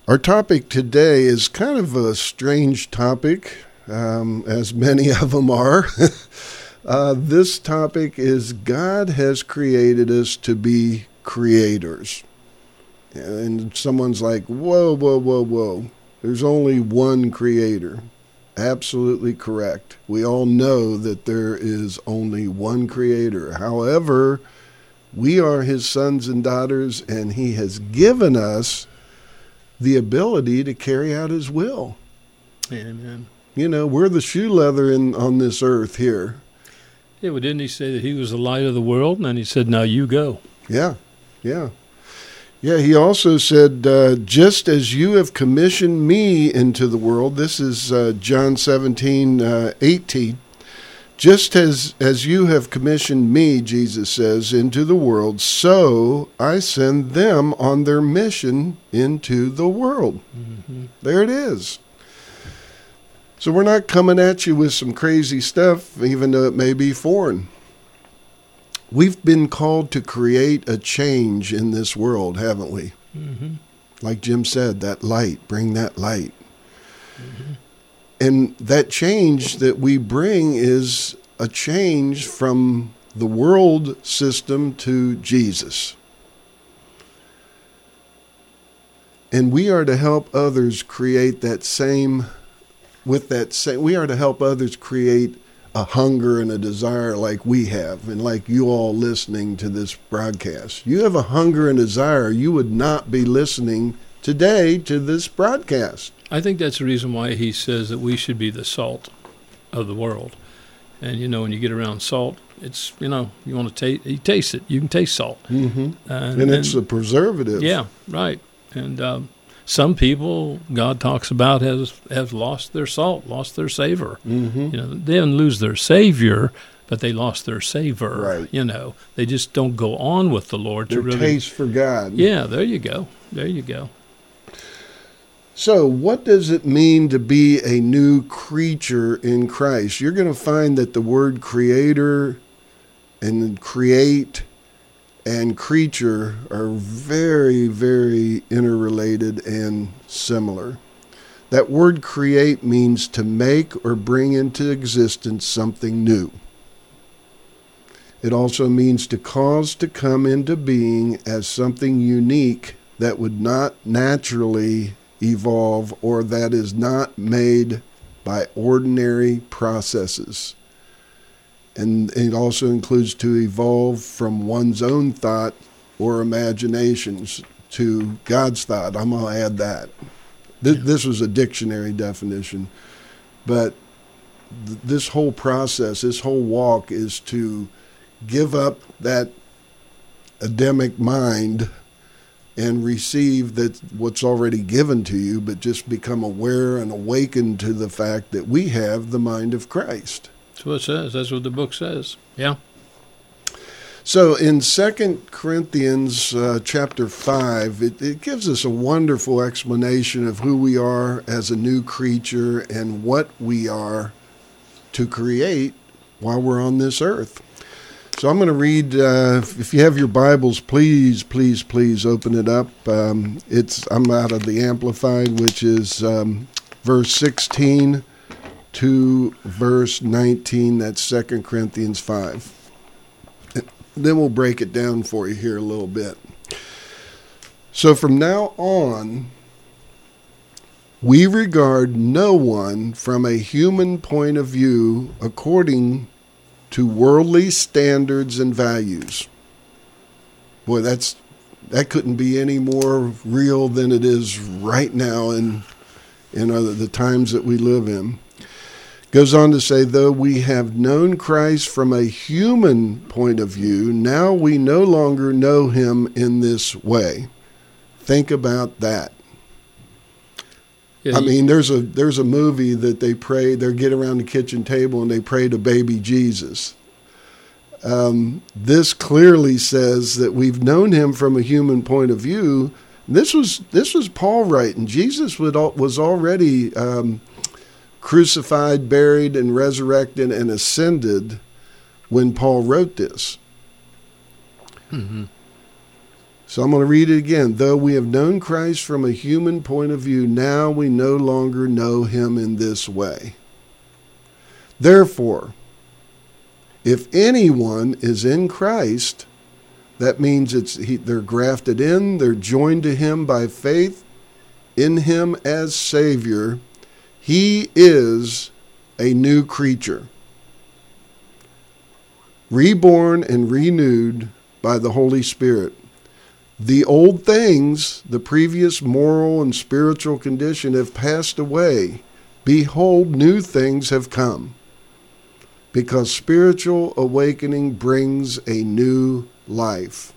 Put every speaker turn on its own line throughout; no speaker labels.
Our topic today is kind of a strange topic, as many of them are. This topic is God has created us to be creators. And someone's like, whoa. There's only one creator. Absolutely correct. We all know that there is only one creator. However, we are his sons and daughters, and he has given us the ability to carry out his will.
Amen.
You know, we're the shoe leather on this earth here.
Yeah, well, didn't he say that he was the light of the world? And then he said, now you go.
Yeah. He also said, just as you have commissioned me into the world, this is John 17:18. Just as you have commissioned me, Jesus says, into the world, so I send them on their mission into the world. Mm-hmm. There it is. So we're not coming at you with some crazy stuff, even though it may be foreign. We've been called to create a change in this world, haven't we? Mm-hmm. Like Jim said, that light, bring that light. Mm-hmm. And that change that we bring is a change from the world system to Jesus. And we are to help others create that same, we are to help others create a hunger and a desire like we have, and like you all listening to this broadcast. You have a hunger and desire. You would not be listening today to this broadcast.
I think that's the reason why he says that we should be the salt of the world. And, when you get around salt, it's, you want to taste it. You can taste salt.
Mm-hmm. And it's a preservative.
Yeah, right. And some people, God talks about, have lost their salt, lost their savor.
Mm-hmm.
They didn't lose their Savior, but they lost their savor.
Right.
They just don't go on with the Lord.
Their taste for God.
Yeah, there you go.
So what does it mean to be a new creature in Christ? You're going to find that the word creator and create and creature are very, very interrelated and similar. That word create means to make or bring into existence something new. It also means to cause to come into being as something unique that would not naturally evolve, or that is not made by ordinary processes. And it also includes to evolve from one's own thought or imaginations to God's thought. I'm going to add that. This was a dictionary definition, but this whole process, this whole walk is to give up that Adamic mind and receive that what's already given to you, but just become aware and awakened to the fact that we have the mind of Christ.
That's what it says. That's what the book says. Yeah.
So in 2 Corinthians chapter 5, it gives us a wonderful explanation of who we are as a new creature and what we are to create while we're on this earth. So I'm going to read, if you have your Bibles, please open it up. I'm out of the Amplified, which is verse 16 to verse 19. That's 2 Corinthians 5. Then we'll break it down for you here a little bit. So from now on, we regard no one from a human point of view according to worldly standards and values. Boy, that couldn't be any more real than it is right now in the times that we live in. Goes on to say, though we have known Christ from a human point of view, now we no longer know him in this way. Think about that. Yeah, I mean, there's a movie that they get around the kitchen table and they pray to baby Jesus. This clearly says that we've known him from a human point of view. This was Paul writing. Jesus was already crucified, buried, and resurrected and ascended when Paul wrote this.
Mm-hmm.
So I'm going to read it again. Though we have known Christ from a human point of view, now we no longer know him in this way. Therefore, if anyone is in Christ, that means they're grafted in, they're joined to him by faith in him as Savior. He is a new creature, reborn and renewed by the Holy Spirit. The old things, the previous moral and spiritual condition, have passed away. Behold, new things have come. Because spiritual awakening brings a new life.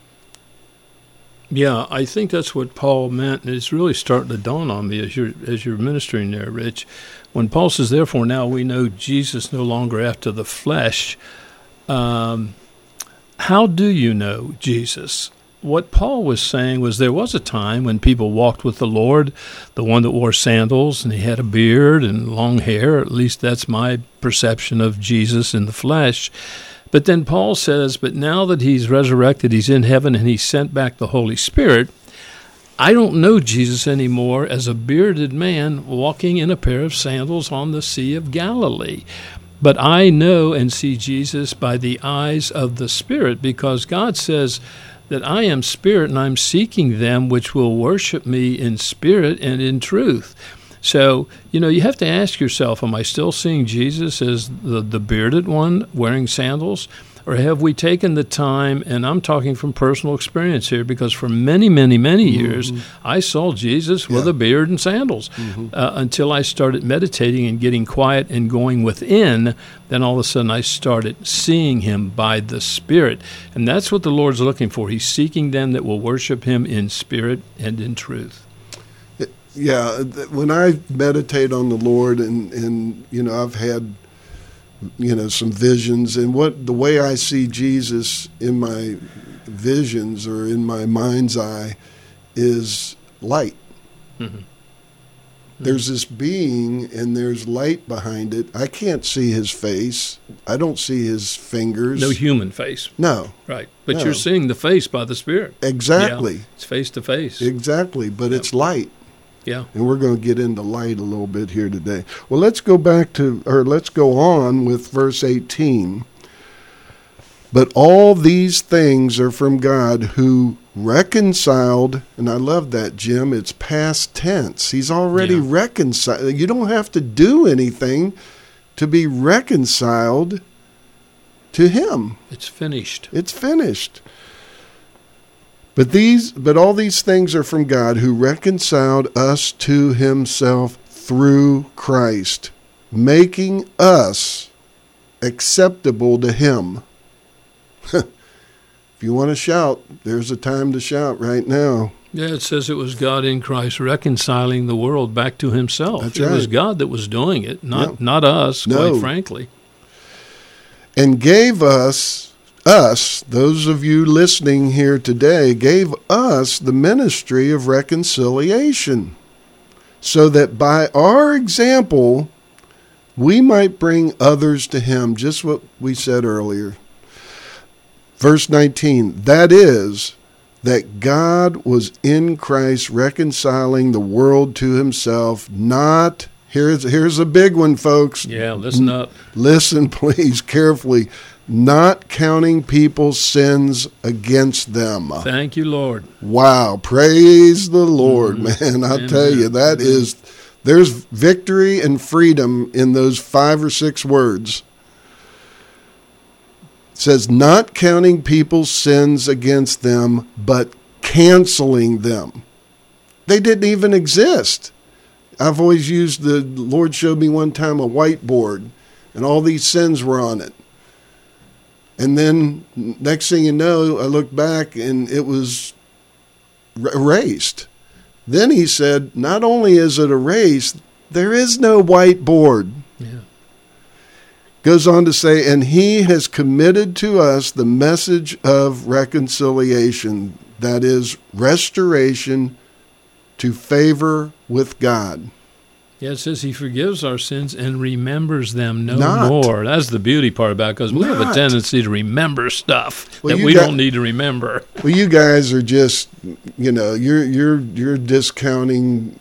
Yeah, I think that's what Paul meant, and it's really starting to dawn on me as you're ministering there, Rich. When Paul says, therefore now we know Jesus no longer after the flesh, how do you know Jesus? What Paul was saying was there was a time when people walked with the Lord, the one that wore sandals and he had a beard and long hair. At least that's my perception of Jesus in the flesh. But then Paul says, but now that he's resurrected, he's in heaven and he sent back the Holy Spirit, I don't know Jesus anymore as a bearded man walking in a pair of sandals on the Sea of Galilee. But I know and see Jesus by the eyes of the Spirit, because God says that I am spirit and I'm seeking them which will worship me in spirit and in truth. So, you have to ask yourself, am I still seeing Jesus as the bearded one wearing sandals? Or have we taken the time, and I'm talking from personal experience here, because for many, many, many years, I saw Jesus with a beard and sandals until I started meditating and getting quiet and going within. Then all of a sudden I started seeing him by the Spirit. And that's what the Lord's looking for. He's seeking them that will worship him in spirit and in truth.
Yeah, when I meditate on the Lord, and I've had some visions, and the way I see Jesus in my visions or in my mind's eye is light. Mm-hmm. There's this being and there's light behind it. I can't see his face. I don't see his fingers.
No human face.
No.
Right. But you're seeing the face by the Spirit.
Exactly.
Yeah, it's face to face.
Exactly. But it's light.
Yeah.
And we're going to get into light a little bit here today. Well, let's go on with verse 18. But all these things are from God, who reconciled, and I love that, Jim, it's past tense. He's already reconciled. You don't have to do anything to be reconciled to him.
It's finished.
It's finished. But all these things are from God, who reconciled us to himself through Christ, making us acceptable to him. If you want to shout, there's a time to shout right now.
Yeah, it says it was God in Christ reconciling the world back to himself.
That's
right. It was God that was doing it, not us, quite frankly.
And gave us, those of you listening here today, gave us the ministry of reconciliation, so that by our example, we might bring others to him, just what we said earlier. Verse 19, that is, that God was in Christ reconciling the world to himself, not, here's a big one, folks.
Yeah, listen up.
Listen, please, carefully. Not counting people's sins against them.
Thank you, Lord.
Wow. Praise the Lord, man. I'll tell you, there's victory and freedom in those 5 or 6 words. It says, not counting people's sins against them, but canceling them. They didn't even exist. I've always used, the Lord showed me one time a whiteboard, and all these sins were on it. And then next thing you know, I looked back and it was erased. Then he said, not only is it erased, there is no whiteboard.
Yeah.
Goes on to say, and he has committed to us the message of reconciliation, that is, restoration to favor with God.
Yeah, it says he forgives our sins and remembers them no
Not.
more. That's the beauty part about it, because we have a
Not.
tendency to remember stuff
Well,
that
you
we
got-
don't need to remember.
Well, you guys are just, you're discounting,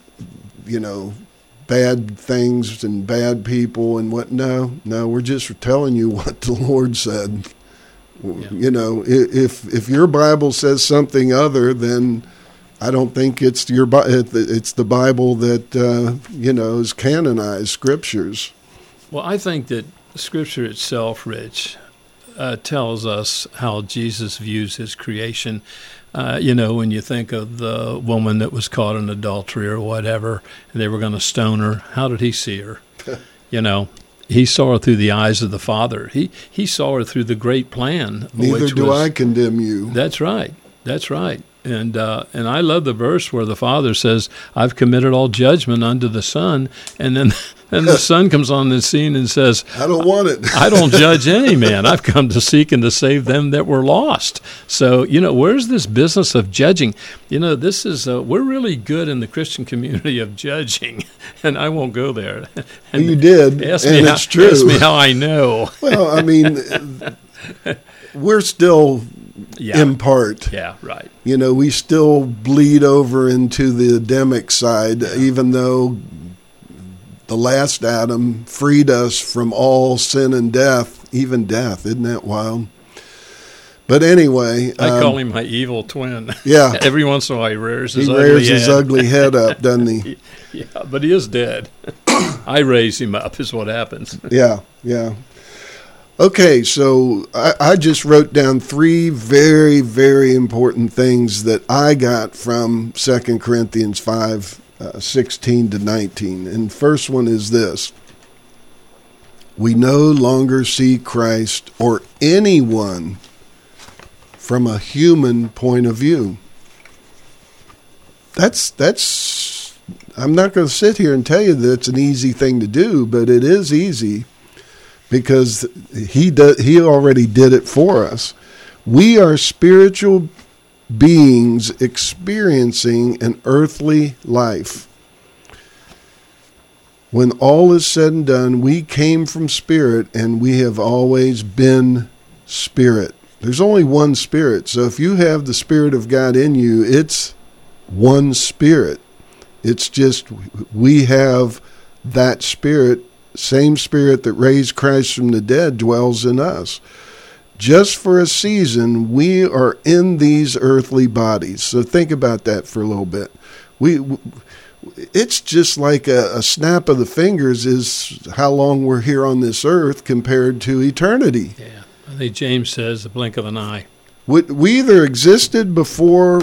bad things and bad people and what. No, we're just telling you what the Lord said.
Yeah.
If your Bible says something other, then I don't think it's it's the Bible that is canonized scriptures.
Well, I think that Scripture itself, Rich, tells us how Jesus views his creation. When you think of the woman that was caught in adultery or whatever, and they were going to stone her, how did he see her? He saw her through the eyes of the Father. He saw her through the great plan.
Neither do I condemn you.
That's right. And I love the verse where the Father says, "I've committed all judgment unto the Son," and then the Son comes on the scene and says,
I don't want it.
"I don't judge any man. I've come to seek and to save them that were lost." So where's this business of judging? This is we're really good in the Christian community of judging, and I won't go there.
Well, you did, it's true.
Ask me how I know.
Well, I mean, we're still
Yeah.
in part.
Yeah, right.
We still bleed over into the Adamic side, even though the last Adam freed us from all sin and death, even death. Isn't that wild? But anyway.
I call him my evil twin.
Yeah.
Every once in a while he rears his
He
ugly
rears
head.
his ugly head up, doesn't he?
Yeah, but he is dead. I raise him up is what happens.
Yeah. Okay, so I just wrote down 3 very, very important things that I got from 2 Corinthians 5, 16 to 19. And first one is this. We no longer see Christ or anyone from a human point of view. That's I'm not going to sit here and tell you that it's an easy thing to do, but it is easy. Because he already did it for us. We are spiritual beings experiencing an earthly life. When all is said and done, we came from spirit and we have always been spirit. There's only one spirit. So if you have the Spirit of God in you, it's one spirit. It's just we have that spirit. Same Spirit that raised Christ from the dead dwells in us. Just for a season, we are in these earthly bodies. So think about that for a little bit. It's just like a snap of the fingers is how long we're here on this earth compared to eternity.
Yeah, I think James says the blink of an eye.
We either existed before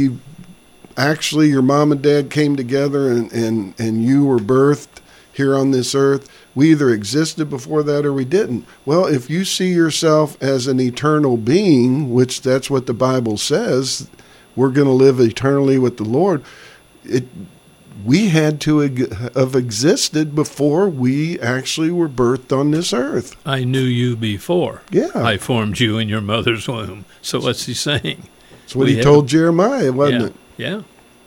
your mom and dad came together and you were birthed here on this earth. We either existed before that or we didn't. Well, if you see yourself as an eternal being, which that's what the Bible says, we're going to live eternally with the Lord. We had to have existed before we actually were birthed on this earth.
I knew you before.
Yeah.
I formed you in your mother's womb. So what's he saying?
That's what he told Jeremiah, wasn't it?
Yeah.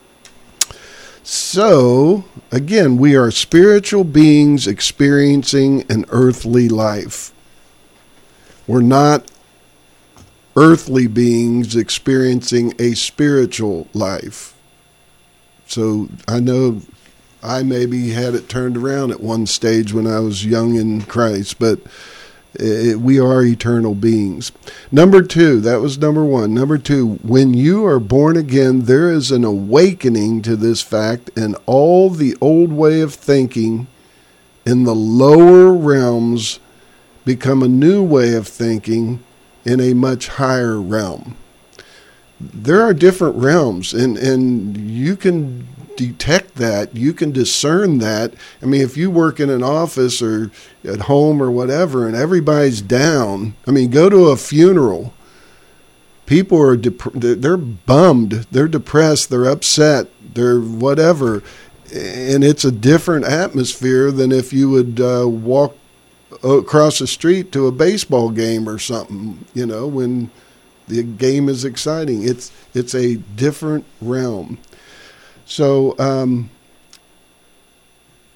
So, again, we are spiritual beings experiencing an earthly life. We're not earthly beings experiencing a spiritual life. So, I know I maybe had it turned around at one stage when I was young in Christ, but we are eternal beings. Number 2, that was number 1. Number 2, when you are born again, there is an awakening to this fact, and all the old way of thinking in the lower realms become a new way of thinking in a much higher realm. There are different realms, and you can detect that. You can discern that. I mean, if you work in an office or at home or whatever and everybody's down, I mean, go to a funeral. People are they're bummed, they're depressed, they're upset, they're whatever. And it's a different atmosphere than if you would walk across the street to a baseball game or something, when the game is exciting. It's a different realm. So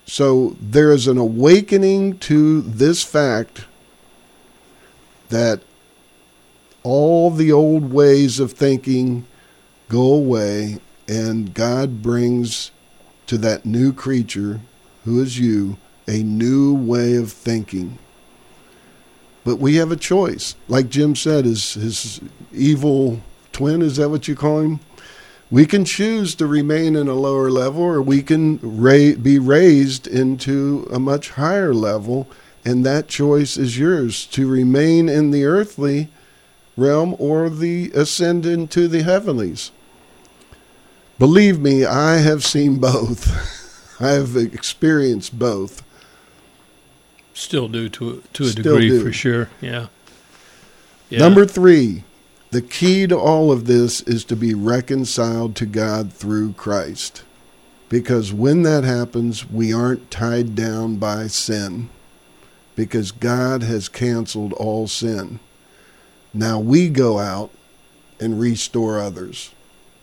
So there is an awakening to this fact that all the old ways of thinking go away, and God brings to that new creature, who is you, a new way of thinking. But we have a choice. Like Jim said, his evil twin, is that what you call him? We can choose to remain in a lower level, or we can be raised into a much higher level, and that choice is yours, to remain in the earthly realm or the ascend into the heavenlies. Believe me, I have seen both. I have experienced both.
Still do to a degree, for sure. Yeah.
Number 3, the key to all of this is to be reconciled to God through Christ. Because when that happens, we aren't tied down by sin. Because God has canceled all sin. Now we go out and restore others.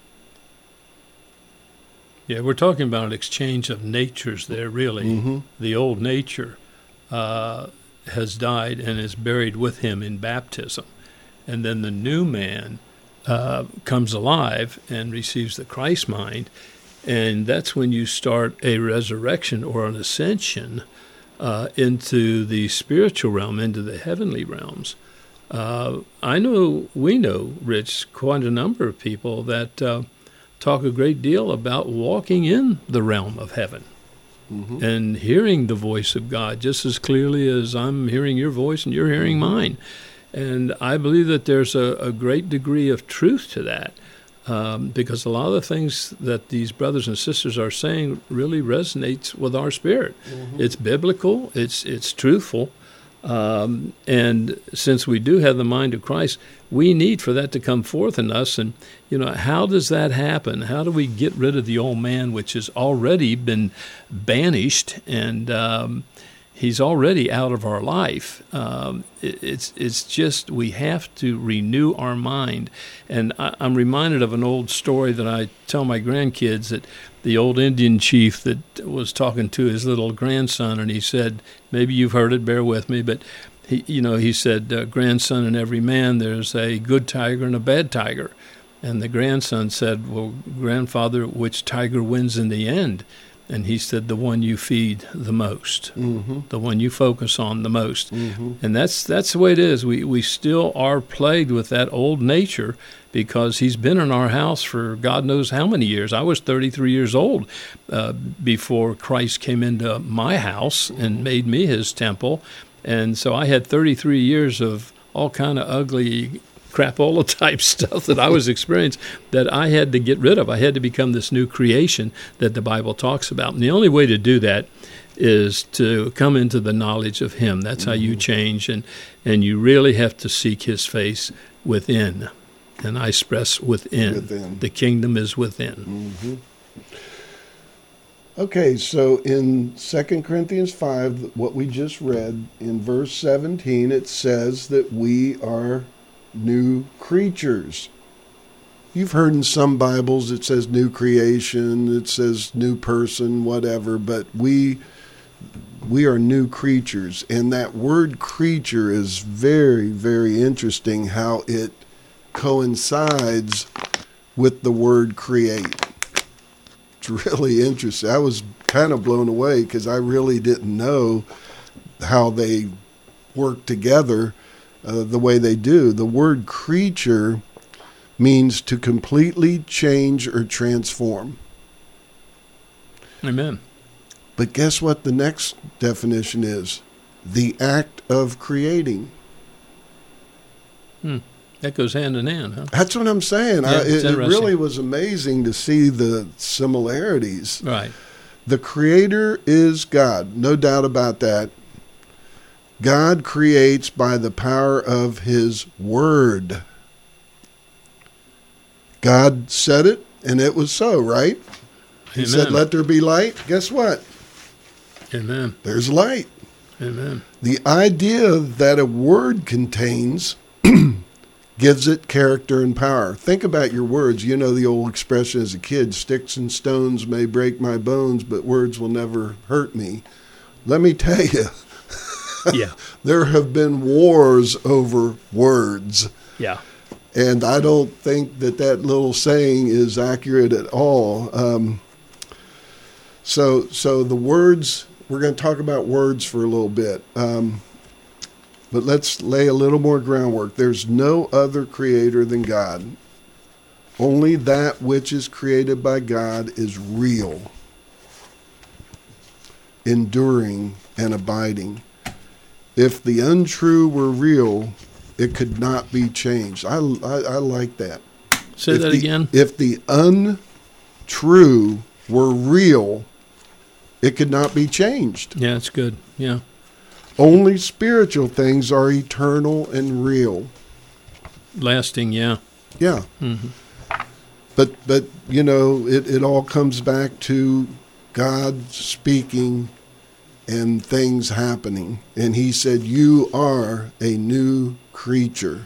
Yeah, we're talking about an exchange of natures there, really. Mm-hmm. The old nature has died and is buried with him in baptism. And then the new man comes alive and receives the Christ mind. And that's when you start a resurrection or an ascension into the spiritual realm, into the heavenly realms. We know, Rich, quite a number of people that talk a great deal about walking in the realm of heaven. Mm-hmm. And hearing the voice of God just as clearly as I'm hearing your voice and you're hearing mine. And I believe that there's a great degree of truth to that, because a lot of the things that these brothers and sisters are saying really resonates with our spirit. Mm-hmm. It's biblical, it's truthful, and since we do have the mind of Christ, we need for that to come forth in us. And, how does that happen? How do we get rid of the old man, which has already been banished, and he's already out of our life? It's just we have to renew our mind. And I'm reminded of an old story that I tell my grandkids, that the old Indian chief that was talking to his little grandson, and he said, maybe you've heard it, bear with me, but he said, grandson, in every man there's a good tiger and a bad tiger. And the grandson said, well, grandfather, which tiger wins in the end? And he said, the one you feed the most, mm-hmm. the one you focus on the most. Mm-hmm. And that's the way it is. We still are plagued with that old nature, because he's been in our house for God knows how many years. I was 33 years old before Christ came into my house and made me his temple. And so I had 33 years of all kind of ugly crapola type stuff that I was experiencing that I had to get rid of. I had to become this new creation that the Bible talks about. And the only way to do that is to come into the knowledge of him. That's how you change, and you really have to seek his face within. And I stress within. The kingdom is within.
Mm-hmm. Okay, so in 2 Corinthians 5, what we just read, in verse 17, it says that we are new creatures. You've heard in some Bibles it says new creation, it says new person, whatever, but we are new creatures. And that word creature is very, very interesting, how it coincides with the word create. It's really interesting. I was kind of blown away because I really didn't know how they work together the way they do. The word creature means to completely change or transform.
Amen.
But guess what the next definition is? The act of creating.
That goes hand in hand, huh?
That's what I'm saying.
Yeah,
it really was amazing to see the similarities.
Right.
The Creator is God, no doubt about that. God creates by the power of his word. God said it, and it was so, right? He
Amen.
said, let there be light. Guess what?
Amen.
There's light.
Amen.
The idea that a word contains gives it character and power. Think about your words. You know the old expression as a kid, sticks and stones may break my bones, but words will never hurt me. Let me tell you,
Yeah.
there have been wars over words.
Yeah.
And I don't think that little saying is accurate at all. So the words, we're going to talk about words for a little bit. But let's lay a little more groundwork. There's no other creator than God. Only that which is created by God is real, enduring, and abiding. If the untrue were real, it could not be changed. I like that.
Say that again.
If the untrue were real, it could not be changed.
Yeah, it's good. Yeah.
Only spiritual things are eternal and real.
Lasting, yeah.
Yeah.
Mm-hmm.
But you know, it all comes back to God speaking and things happening. And he said, you are a new creature.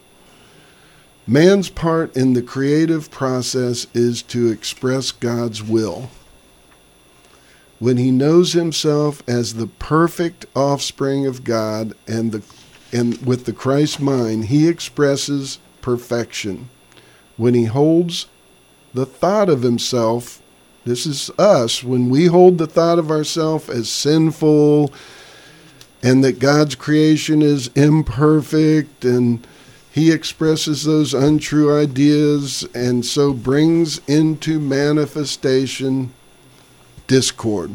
Man's part in the creative process is to express God's will. When he knows himself as the perfect offspring of God and with the Christ mind, he expresses perfection. When he holds the thought of himself, this is us, when we hold the thought of ourselves as sinful and that God's creation is imperfect, and he expresses those untrue ideas and so brings into manifestation discord,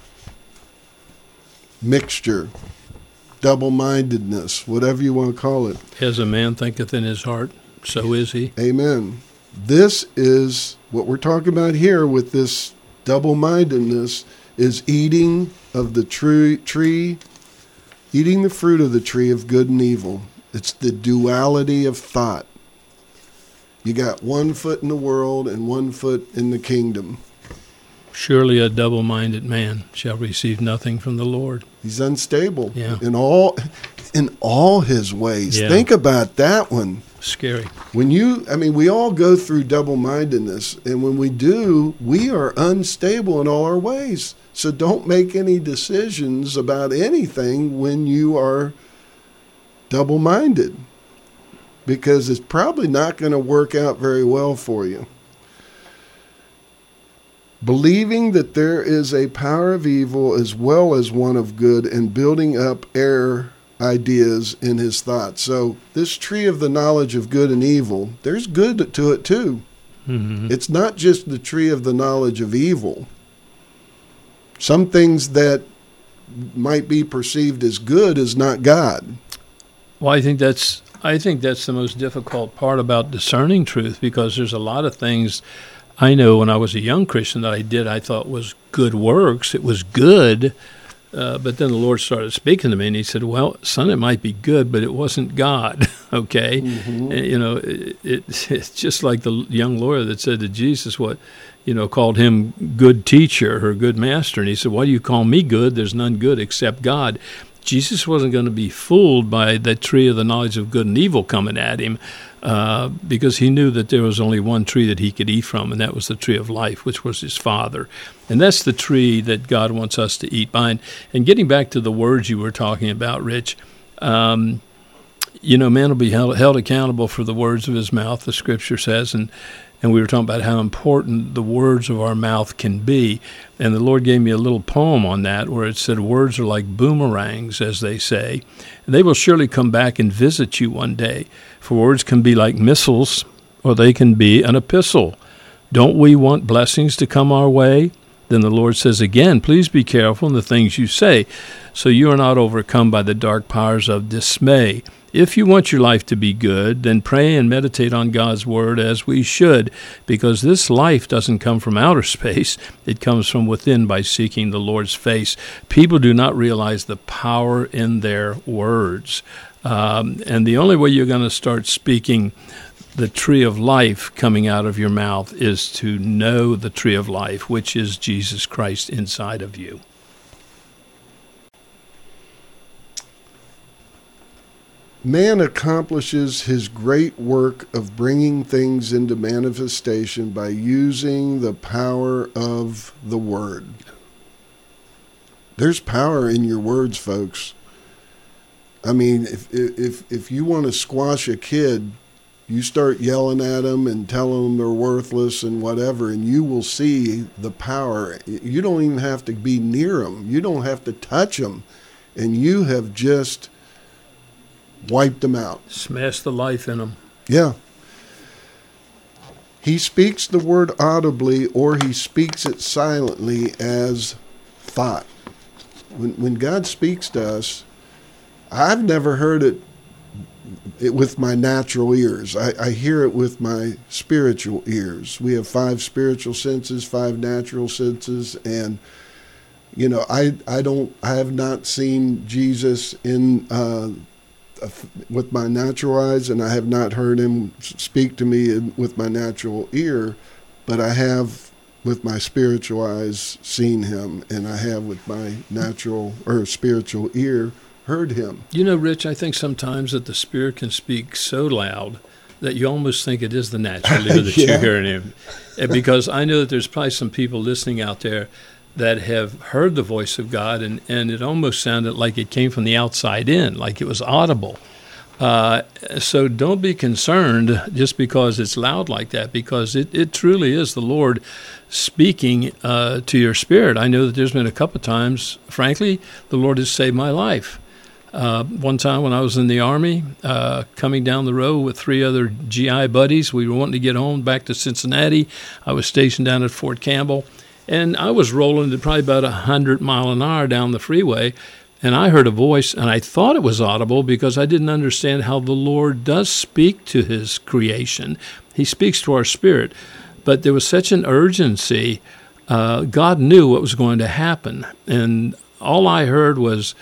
mixture, double-mindedness, whatever you want to call it.
As a man thinketh in his heart, so is he.
Amen. This is what we're talking about here with this double-mindedness, is eating of the tree, eating the fruit of the tree of good and evil. It's the duality of thought. You got one foot in the world and one foot in the kingdom.
Surely a double-minded man shall receive nothing from the Lord.
He's unstable
Yeah.
in all his ways.
Yeah.
Think about that one.
Scary.
We all go through double-mindedness, and when we do, we are unstable in all our ways. So don't make any decisions about anything when you are double-minded, because it's probably not going to work out very well for you. Believing that there is a power of evil as well as one of good, and building up error ideas in his thoughts. So this tree of the knowledge of good and evil, there's good to it too.
Mm-hmm.
It's not just the tree of the knowledge of evil. Some things that might be perceived as good is not God.
Well, I think that's the most difficult part about discerning truth, because there's a lot of things I know when I was a young Christian that I thought was good works. It was good, but then the Lord started speaking to me, and he said, well, son, it might be good, but it wasn't God, okay?
Mm-hmm.
And, it's just like the young lawyer that said to Jesus, called him good teacher or good master, and he said, why do you call me good? There's none good except God. Jesus wasn't going to be fooled by that tree of the knowledge of good and evil coming at him, because he knew that there was only one tree that he could eat from, and that was the tree of life, which was his Father. And that's the tree that God wants us to eat by. And getting back to the words you were talking about, Rich, man will be held accountable for the words of his mouth, the Scripture says, and we were talking about how important the words of our mouth can be. And the Lord gave me a little poem on that where it said, words are like boomerangs, as they say, and they will surely come back and visit you one day. For words can be like missiles, or they can be an epistle. Don't we want blessings to come our way? Then the Lord says again, please be careful in the things you say, so you are not overcome by the dark powers of dismay. If you want your life to be good, then pray and meditate on God's word as we should, because this life doesn't come from outer space. It comes from within by seeking the Lord's face. People do not realize the power in their words. And the only way you're going to start speaking the tree of life coming out of your mouth is to know the tree of life, which is Jesus Christ inside of you.
Man accomplishes his great work of bringing things into manifestation by using the power of the Word. There's power in your words, folks. I mean, if you want to squash a kid, you start yelling at them and telling them they're worthless and whatever, and you will see the power. You don't even have to be near them. You don't have to touch them, and you have just wiped them out.
Smash the life in them.
Yeah. He speaks the word audibly, or he speaks it silently as thought. When God speaks to us, I've never heard it with my natural ears. I hear it with my spiritual ears. We have 5 spiritual senses, 5 natural senses, and you know, I have not seen Jesus in with my natural eyes, and I have not heard him speak to me with my natural ear, but I have with my spiritual eyes seen him, and I have with my natural or spiritual ear heard him.
You know, Rich, I think sometimes that the Spirit can speak so loud that you almost think it is the natural ear that you're hearing him. Because I know that there's probably some people listening out there that have heard the voice of God, and it almost sounded like it came from the outside in, like it was audible. So don't be concerned just because it's loud like that, because it truly is the Lord speaking to your spirit. I know that there's been a couple of times, frankly, the Lord has saved my life. One time when I was in the Army, coming down the road with 3 other GI buddies, we were wanting to get home back to Cincinnati. I was stationed down at Fort Campbell, and I was rolling at probably about 100 miles an hour down the freeway, and I heard a voice, and I thought it was audible because I didn't understand how the Lord does speak to his creation. He speaks to our spirit, but there was such an urgency. God knew what was going to happen, and all I heard was,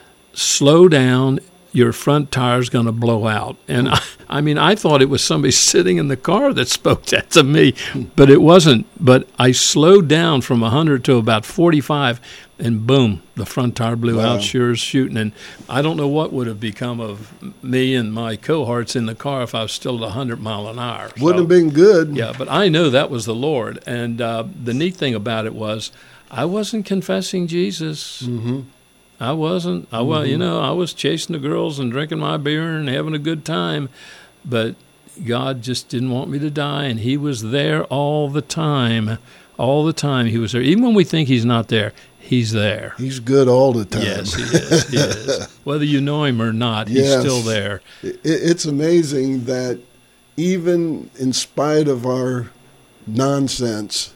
slow down, your front tire's going to blow out. And I mean, I thought it was somebody sitting in the car that spoke that to me, but it wasn't. But I slowed down from 100 to about 45, and boom, the front tire blew out, sure as shooting. And I don't know what would have become of me and my cohorts in the car if I was still at 100 miles an hour.
Wouldn't have been good.
Yeah, but I know that was the Lord. And the neat thing about it was I wasn't confessing Jesus.
Mm-hmm.
I wasn't. I was chasing the girls and drinking my beer and having a good time, but God just didn't want me to die, and he was there all the time. All the time he was there. Even when we think he's not there, he's there.
He's good all the time.
Yes, he is. He is. Whether you know him or not, he's still there.
It's amazing that even in spite of our nonsense,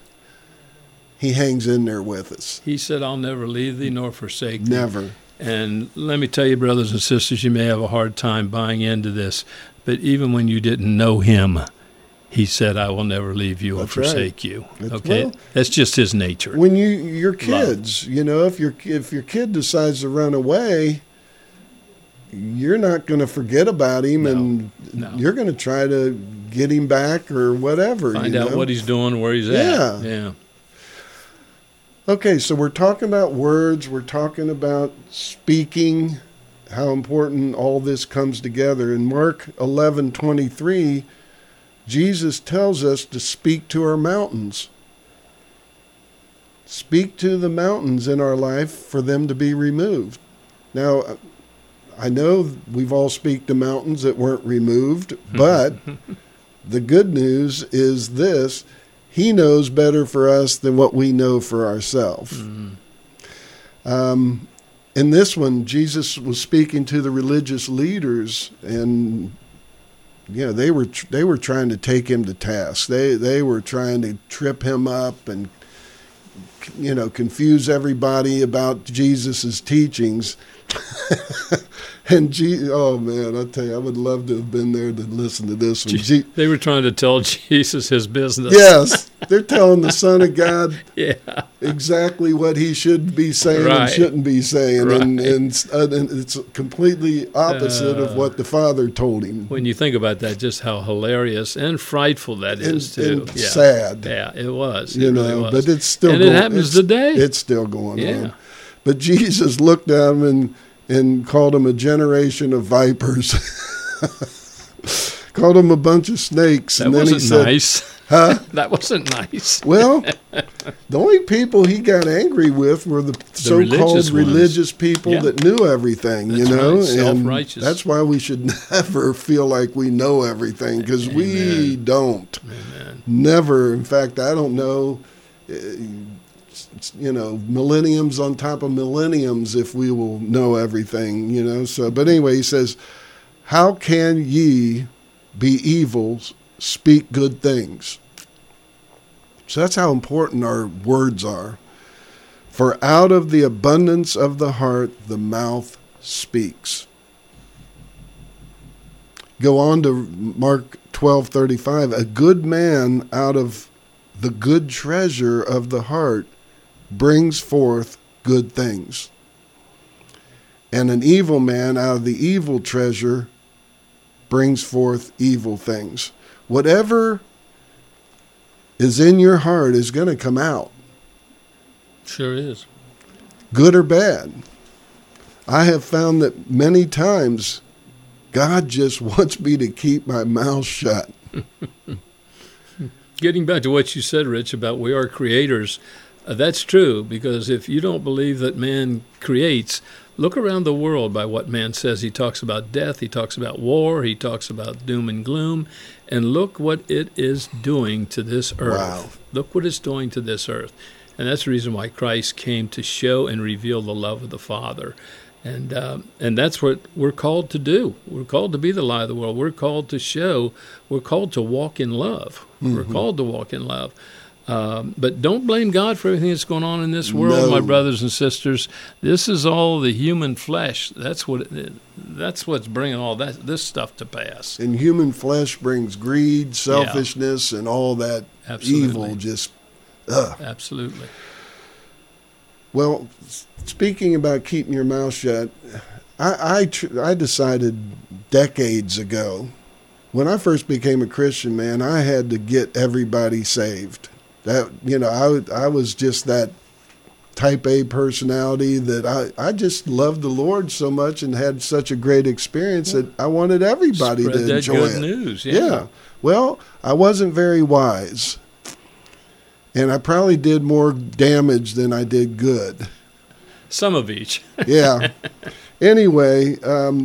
he hangs in there with us.
He said, I'll never leave thee nor forsake thee.
Never.
And let me tell you, brothers and sisters, you may have a hard time buying into this, but even when you didn't know him, he said, I will never leave you or forsake you. Okay? Well, that's just his nature.
When your kids, you know, if your kid decides to run away, you're not going to forget about him, and you're going to try to get him back or whatever.
Find out what he's doing, where he's at. Yeah.
Okay, so we're talking about words, we're talking about speaking, how important all this comes together. In Mark 11:23, Jesus tells us to speak to our mountains. Speak to the mountains in our life for them to be removed. Now, I know we've all speak to mountains that weren't removed, but the good news is this: he knows better for us than what we know for ourselves. Mm-hmm. In this one, Jesus was speaking to the religious leaders, and they were trying to take him to task. They were trying to trip him up and confuse everybody about Jesus's teachings. And oh man, I tell you, I would love to have been there to listen to this one.
They were trying to tell Jesus his business.
Yes, they're telling the Son of God exactly what he should be saying and shouldn't be saying, and it's completely opposite of what the Father told him.
When you think about that, just how hilarious and frightful that is too.
And sad.
Yeah, it was.
It really was. But it's still
and it happens today.
It's still going on. But Jesus looked at him and called them a generation of vipers. Called them a bunch of snakes.
That
and then
wasn't
he said,
nice.
Huh?
That wasn't nice.
Well, the only people he got angry with were the so-called religious people that knew everything,
That's
know?
Right. Self-righteous.
And that's why we should never feel like we know everything, because we don't.
Amen.
Never. In fact, I don't know, millenniums on top of millenniums if we will know everything, So, but anyway, he says, how can ye be evils, speak good things? So that's how important our words are. For out of the abundance of the heart, the mouth speaks. Go on to Mark 12:35. A good man out of the good treasure of the heart brings forth good things. And an evil man out of the evil treasure brings forth evil things. Whatever is in your heart is going to come out.
Sure is.
Good or bad. I have found that many times God just wants me to keep my mouth shut.
Getting back to what you said, Rich, about we are creators, that's true, because if you don't believe that man creates, look around the world by what man says. He talks about death, he talks about war, he talks about doom and gloom, and look what it is doing to this earth.
Wow.
Look what it's doing to this earth. And that's the reason why Christ came to show and reveal the love of the Father. And that's what we're called to do. We're called to be the light of the world. We're called to show. We're called to walk in love. Mm-hmm. We're called to walk in love. But don't blame God for everything that's going on in this world, my brothers and sisters. This is all the human flesh. That's what's bringing all this stuff to pass.
And human flesh brings greed, selfishness, and all that evil.
Absolutely.
Well, speaking about keeping your mouth shut, I decided decades ago, when I first became a Christian, man, I had to get everybody saved. That, I was just that type A personality that I just loved the Lord so much and had such a great experience that I wanted everybody to enjoy
good
it.
News,
yeah. Well, I wasn't very wise, and I probably did more damage than I did good.
Some of each.
Yeah. Anyway,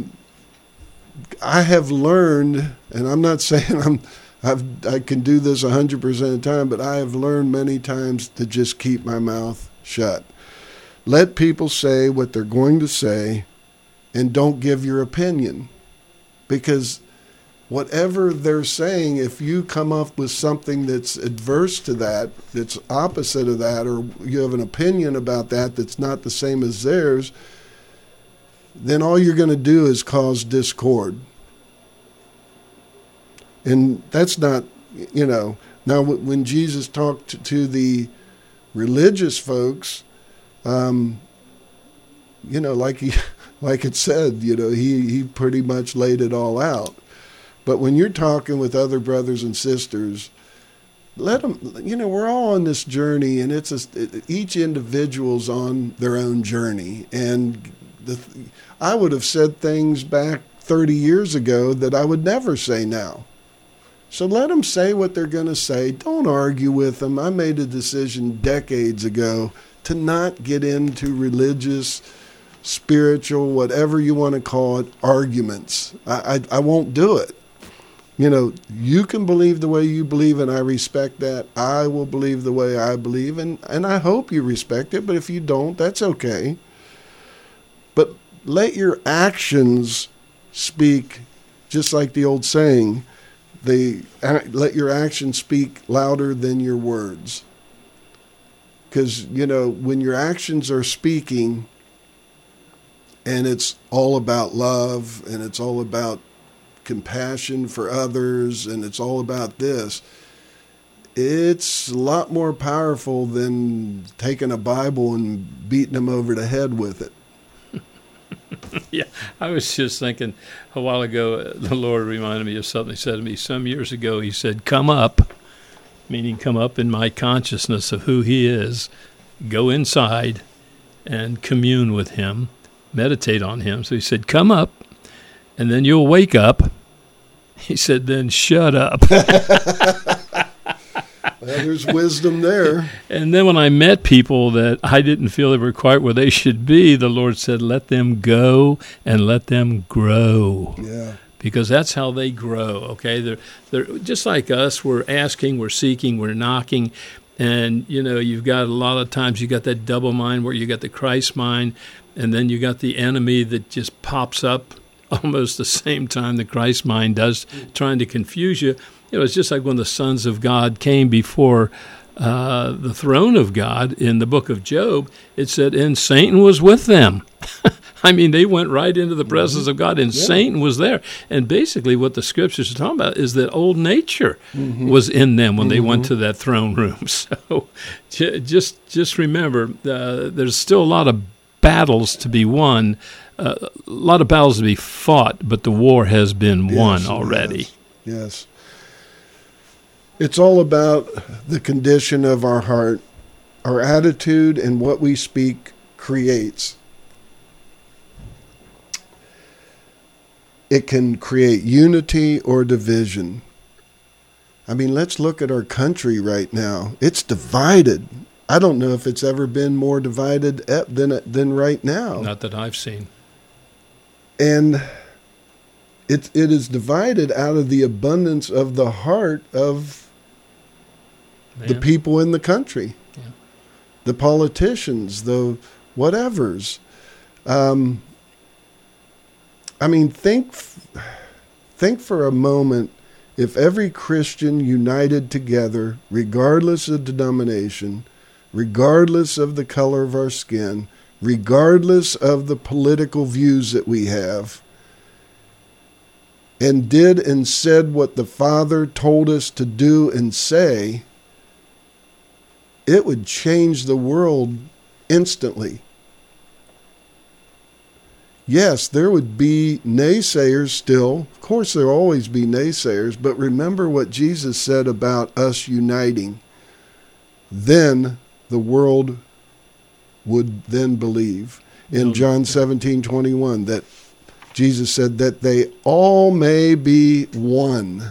I have learned, and I'm not saying I can do this 100% of the time, but I have learned many times to just keep my mouth shut. Let people say what they're going to say, and don't give your opinion. Because whatever they're saying, if you come up with something that's adverse to that, that's opposite of that, or you have an opinion about that that's not the same as theirs, then all you're going to do is cause discord. And that's not, Now, when Jesus talked to the religious folks, like it said, he pretty much laid it all out. But when you're talking with other brothers and sisters, let them, we're all on this journey, and each individual's on their own journey. And I would have said things back 30 years ago that I would never say now. So let them say what they're going to say. Don't argue with them. I made a decision decades ago to not get into religious, spiritual, whatever you want to call it, arguments. I won't do it. You can believe the way you believe, and I respect that. I will believe the way I believe, and I hope you respect it. But if you don't, that's okay. But let your actions speak, just like the old saying, let your actions speak louder than your words. Because, when your actions are speaking, and it's all about love, and it's all about compassion for others, and it's all about this, it's a lot more powerful than taking a Bible and beating them over the head with it.
Yeah, I was just thinking a while ago, the Lord reminded me of something he said to me some years ago. He said, come up, meaning come up in my consciousness of who he is, go inside and commune with him, meditate on him. So he said, come up, and then you'll wake up. He said, then shut up.
Well, there's wisdom there.
And then when I met people that I didn't feel they were quite where they should be, the Lord said, let them go and let them grow.
Yeah.
Because that's how they grow, okay? They're just like us. We're asking, we're seeking, we're knocking. And, you've got a lot of times you got that double mind where you got the Christ mind, and then you got the enemy that just pops up almost the same time the Christ mind does, trying to confuse you. It's just like when the sons of God came before the throne of God in the book of Job. It said, and Satan was with them. I mean, they went right into the presence of God, and Satan was there. And basically what the scriptures are talking about is that old nature was in them when they went to that throne room. So just remember, there's still a lot of battles to be won, a lot of battles to be fought, but the war has been won already.
Yes. It's all about the condition of our heart. Our attitude and what we speak creates. It can create unity or division. I mean, let's look at our country right now. It's divided. I don't know if it's ever been more divided than right now.
Not that I've seen.
And it is divided out of the abundance of the heart of the people in the country, the politicians, the whatevers. I mean, think for a moment, if every Christian united together, regardless of denomination, regardless of the color of our skin, regardless of the political views that we have, and did and said what the Father told us to do and say, it would change the world instantly. Yes, there would be naysayers still. Of course, there will always be naysayers, but remember what Jesus said about us uniting. Then the world would then believe. In John 17:21, that Jesus said that they all may be one.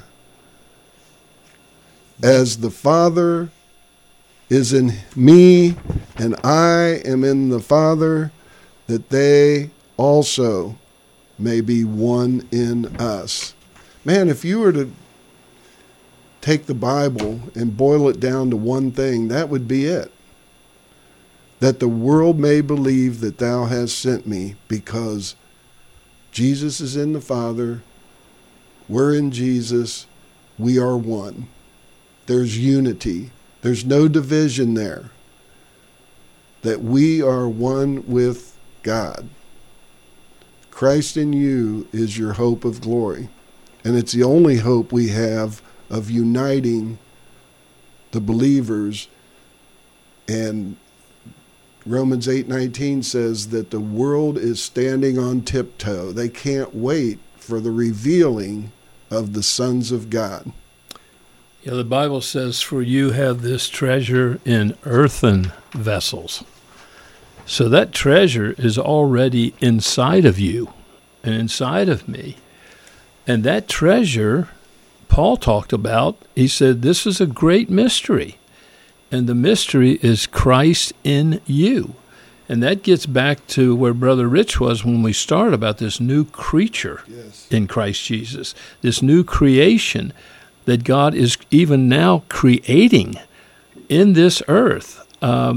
As the Father is in me and I am in the Father, that they also may be one in us. Man, if you were to take the Bible and boil it down to one thing, that would be it. That the world may believe that thou hast sent me, because Jesus is in the Father, we're in Jesus, we are one. There's unity. There's no division there. That we are one with God. Christ in you is your hope of glory. And it's the only hope we have of uniting the believers. And Romans 8:19 says that the world is standing on tiptoe. They can't wait for the revealing of the sons of God.
Yeah, the Bible says, for you have this treasure in earthen vessels. So that treasure is already inside of you and inside of me. And that treasure, Paul talked about, he said, this is a great mystery. And the mystery is Christ in you. And that gets back to where Brother Rich was when we started about this new creature in Christ Jesus, this new creation that God is even now creating in this earth.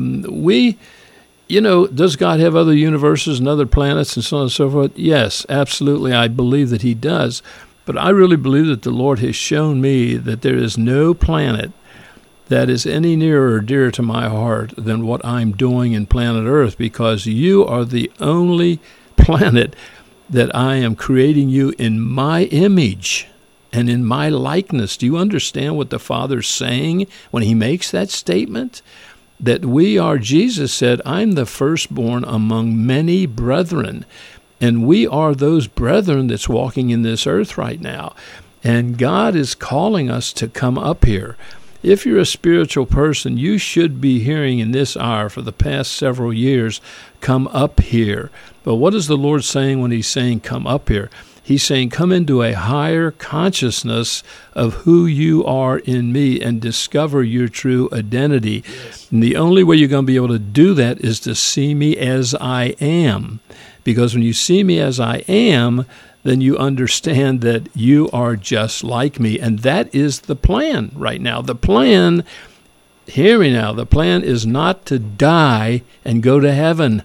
Does God have other universes and other planets and so on and so forth? Yes, absolutely. I believe that he does. But I really believe that the Lord has shown me that there is no planet that is any nearer or dearer to my heart than what I'm doing in planet Earth, because you are the only planet that I am creating you in my image and in my likeness. Do you understand what the Father's saying when he makes that statement? That we are, Jesus said, I'm the firstborn among many brethren. And we are those brethren that's walking in this earth right now. And God is calling us to come up here. If you're a spiritual person, you should be hearing in this hour for the past several years, come up here. But what is the Lord saying when he's saying come up here? He's saying come into a higher consciousness of who you are in me and discover your true identity. Yes. And the only way you're going to be able to do that is to see me as I am. Because when you see me as I am, then you understand that you are just like me. And that is the plan right now. The plan, hear me now, the plan is not to die and go to heaven.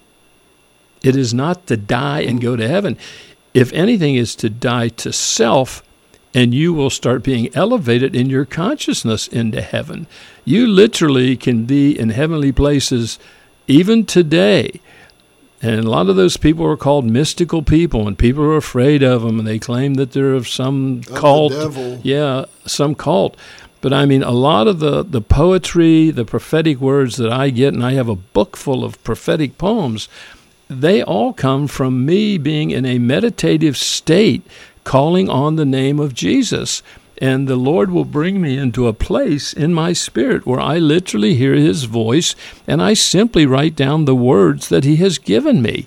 It is not to die and go to heaven. If anything, is to die to self, and you will start being elevated in your consciousness into heaven. You literally can be in heavenly places even today. And a lot of those people are called mystical people, and people are afraid of them, and they claim that they're of some cult.
The devil.
Yeah, some cult. But I mean, a lot of the poetry, the prophetic words that I get, and I have a book full of prophetic poems, they all come from me being in a meditative state, calling on the name of Jesus. And the Lord will bring me into a place in my spirit where I literally hear his voice, and I simply write down the words that he has given me.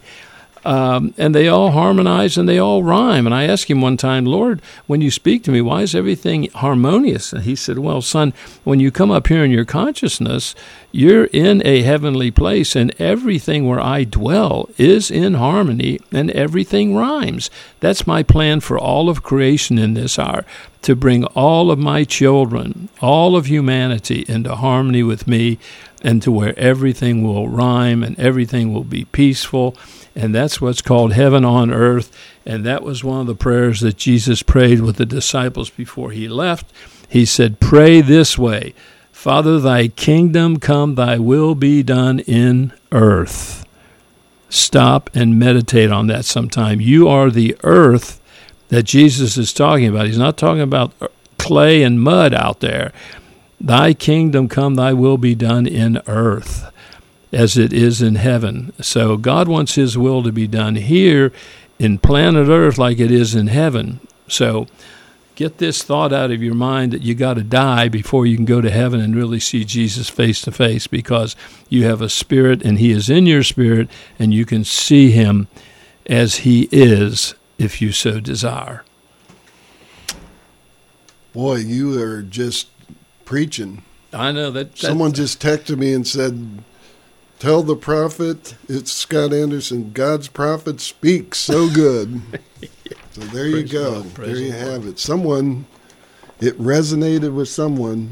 And they all harmonize and they all rhyme. And I asked him one time, Lord, when you speak to me, why is everything harmonious? And he said, well, son, when you come up here in your consciousness, you're in a heavenly place, and everything where I dwell is in harmony, and everything rhymes. That's my plan for all of creation in this hour, to bring all of my children, all of humanity into harmony with me, and to where everything will rhyme and everything will be peaceful. And that's what's called heaven on earth. And that was one of the prayers that Jesus prayed with the disciples before he left. He said, pray this way, Father, thy kingdom come, thy will be done in earth. Stop and meditate on that sometime. You are the earth that Jesus is talking about. He's not talking about clay and mud out there. Thy kingdom come, thy will be done in earth as it is in heaven. So God wants his will to be done here in planet earth like it is in heaven. So get this thought out of your mind that you got to die before you can go to heaven and really see Jesus face to face, because you have a spirit and he is in your spirit, and you can see him as he is if you so desire.
Boy, you are just preaching.
I know that.
Someone just texted me and said, tell the prophet, it's Scott Anderson, God's prophet speaks so good. So there you go. There you have it. Someone, it resonated with someone.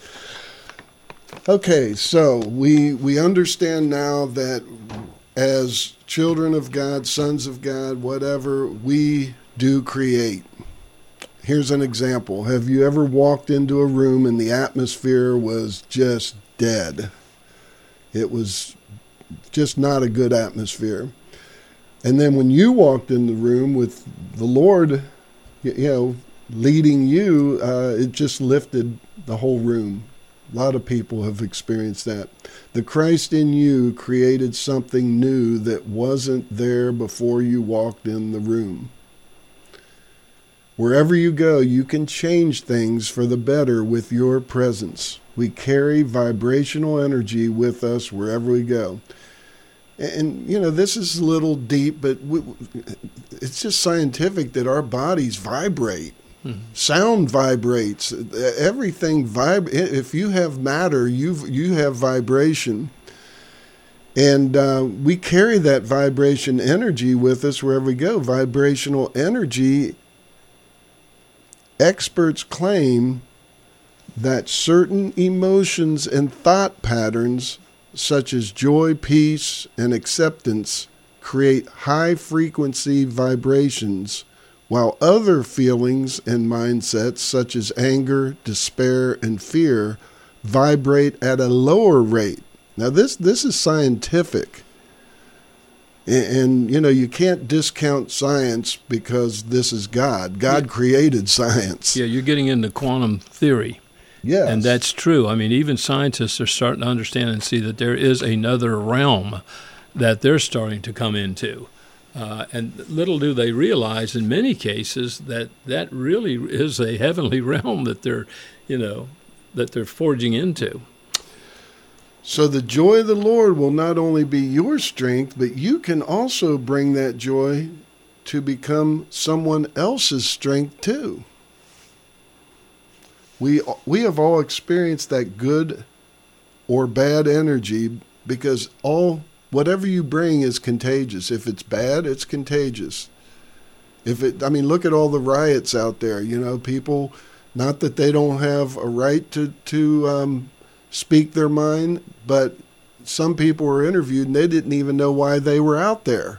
Okay, so we understand now that as children of God, sons of God, whatever, we do create. Here's an example. Have you ever walked into a room and the atmosphere was just dead? It was just not a good atmosphere. And then when you walked in the room with the Lord, leading you, it just lifted the whole room. A lot of people have experienced that. The Christ in you created something new that wasn't there before you walked in the room. Wherever you go, you can change things for the better with your presence. We carry vibrational energy with us wherever we go. And, this is a little deep, but it's just scientific that our bodies vibrate. Mm-hmm. Sound vibrates. Everything vibrates. If you have matter, you have vibration. And we carry that vibration energy with us wherever we go. Vibrational energy, experts claim that certain emotions and thought patterns such as joy, peace, and acceptance create high-frequency vibrations, while other feelings and mindsets such as anger, despair, and fear vibrate at a lower rate. Now, this is scientific. And you can't discount science because this is God. God created science.
Yeah, you're getting into quantum theory.
Yes.
And that's true. I mean, even scientists are starting to understand and see that there is another realm that they're starting to come into. And little do they realize in many cases that really is a heavenly realm that they're, that they're forging into.
So the joy of the Lord will not only be your strength, but you can also bring that joy to become someone else's strength too. We have all experienced that good or bad energy, because whatever you bring is contagious. If it's bad, it's contagious. Look at all the riots out there. People, not that they don't have a right to speak their mind, but some people were interviewed and they didn't even know why they were out there.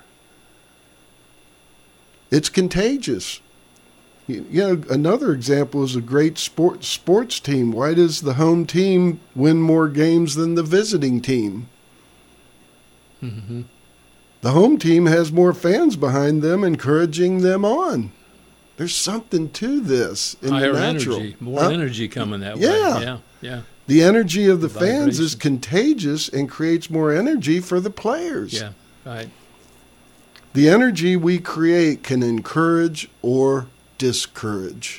It's contagious. Another example is a great sports team. Why does the home team win more games than the visiting team?
Mm-hmm.
The home team has more fans behind them, encouraging them on. There's something to this in
Higher
the natural.
Energy, more energy coming that
way.
Yeah.
The energy of the
Vibration.
fans is contagious and creates more energy for the players.
Yeah, right.
The energy we create can encourage or discourage.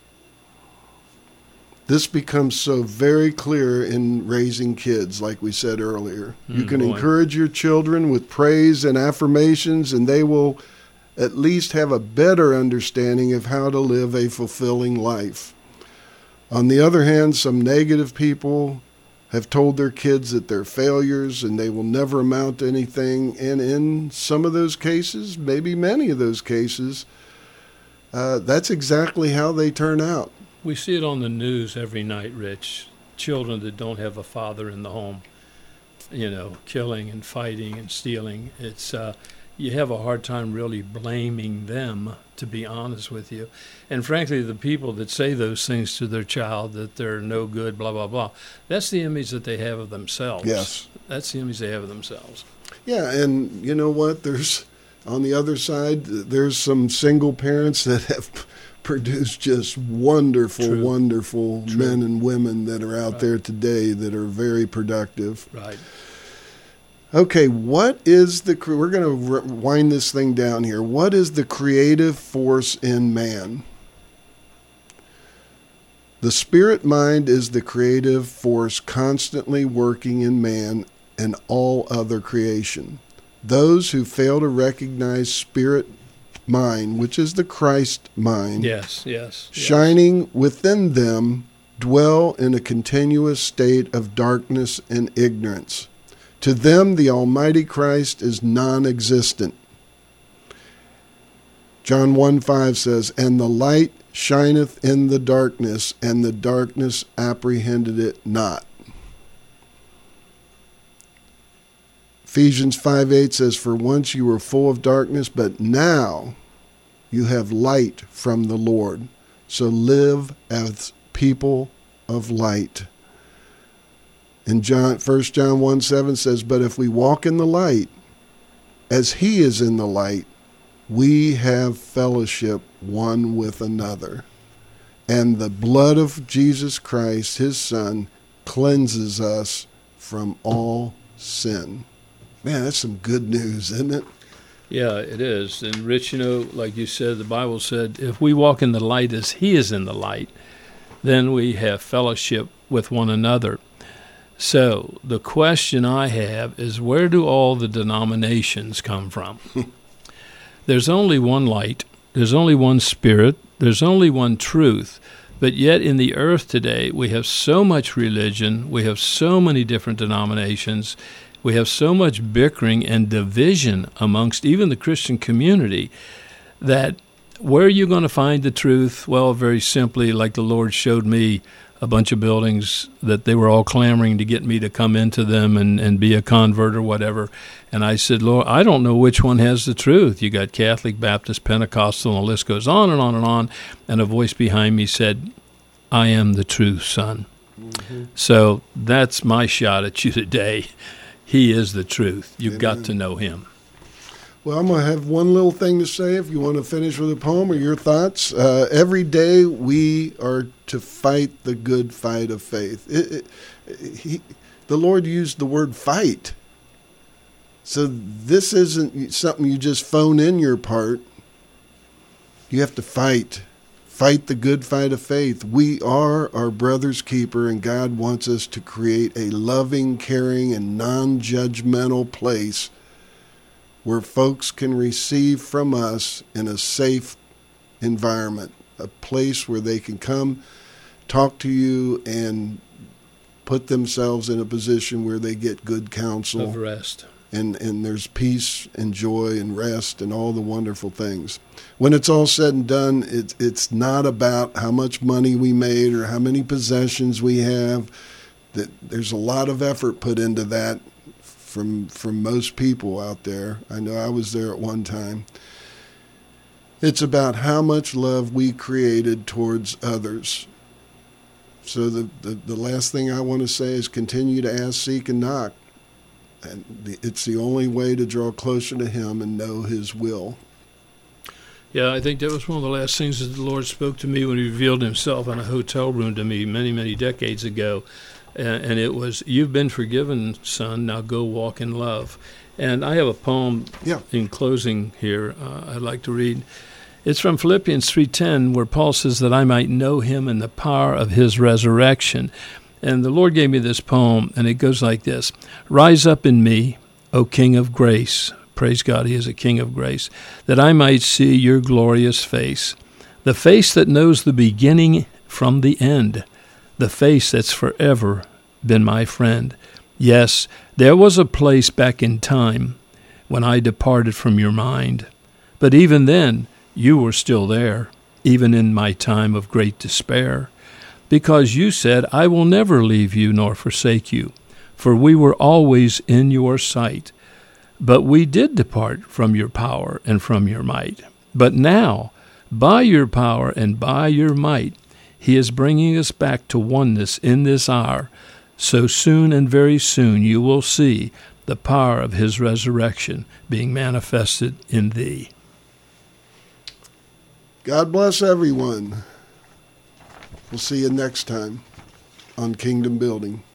This becomes so very clear in raising kids, like we said earlier. You can encourage your children with praise and affirmations, and they will at least have a better understanding of how to live a fulfilling life. On the other hand, some negative people have told their kids that they're failures and they will never amount to anything. And in some of those cases, maybe many of those cases, that's exactly how they turn out.
We see it on the news every night, Rich. Children that don't have a father in the home, killing and fighting and stealing. It's you have a hard time really blaming them, to be honest with you. And frankly, the people that say those things to their child, that they're no good, blah, blah, blah, that's the image that they have of themselves.
Yes.
That's the image they have of themselves.
Yeah, and you know what? On the other side, there's some single parents that have produced just wonderful men and women that are out there today that are very productive.
Right.
Okay, we're going to wind this thing down here. What is the creative force in man? The spirit mind is the creative force constantly working in man and all other creation. Those who fail to recognize spirit mind, which is the Christ mind, shining within them, dwell in a continuous state of darkness and ignorance. To them, the Almighty Christ is non-existent. John 1:5 says, "And the light shineth in the darkness, and the darkness apprehended it not." Ephesians 5:8 says, "For once you were full of darkness, but now you have light from the Lord. So live as people of light." And 1 John 1:7 says, "But if we walk in the light, as he is in the light, we have fellowship one with another. And the blood of Jesus Christ, his Son, cleanses us from all sin." Man, that's some good news, isn't it?
Yeah, it is. And Rich, like you said, the Bible said, if we walk in the light as he is in the light, then we have fellowship with one another. So the question I have is, where do all the denominations come from? There's only one light. There's only one spirit. There's only one truth. But yet in the earth today, we have so much religion. We have so many different denominations. We have so much bickering and division amongst even the Christian community that where are you going to find the truth? Well, very simply, like the Lord showed me a bunch of buildings that they were all clamoring to get me to come into them and be a convert or whatever. And I said, Lord, I don't know which one has the truth. You got Catholic, Baptist, Pentecostal, and the list goes on and on and on. And a voice behind me said, "I am the truth, son." Mm-hmm. So that's my shot at you today. He is the truth. You've got to know him.
Well, I'm going to have one little thing to say if you want to finish with a poem or your thoughts. Every day we are to fight the good fight of faith. The Lord used the word fight. So this isn't something you just phone in your part. You have to fight fight the good fight of faith. We are our brother's keeper, and God wants us to create a loving, caring, and non-judgmental place where folks can receive from us in a safe environment, a place where they can come, talk to you, and put themselves in a position where they get good counsel.
Of rest.
And there's peace and joy and rest and all the wonderful things. When it's all said and done, it's not about how much money we made or how many possessions we have. There's a lot of effort put into that from most people out there. I know I was there at one time. It's about how much love we created towards others. So the last thing I want to say is continue to ask, seek, and knock. And it's the only way to draw closer to Him and know His will.
Yeah, I think that was one of the last things that the Lord spoke to me when He revealed Himself in a hotel room to me many, many decades ago. And it was, "You've been forgiven, son, now go walk in love." And I have a poem in closing here I'd like to read. It's from Philippians 3:10, where Paul says that I might know Him in the power of His resurrection. And the Lord gave me this poem, and it goes like this. "Rise up in me, O King of grace," praise God, He is a King of grace, "that I might see your glorious face, the face that knows the beginning from the end, the face that's forever been my friend. Yes, there was a place back in time when I departed from your mind, but even then you were still there, even in my time of great despair. Because you said, I will never leave you nor forsake you, for we were always in your sight. But we did depart from your power and from your might. But now, by your power and by your might, He is bringing us back to oneness in this hour. So soon and very soon you will see the power of His resurrection being manifested in thee."
God bless everyone. We'll see you next time on Kingdom Building.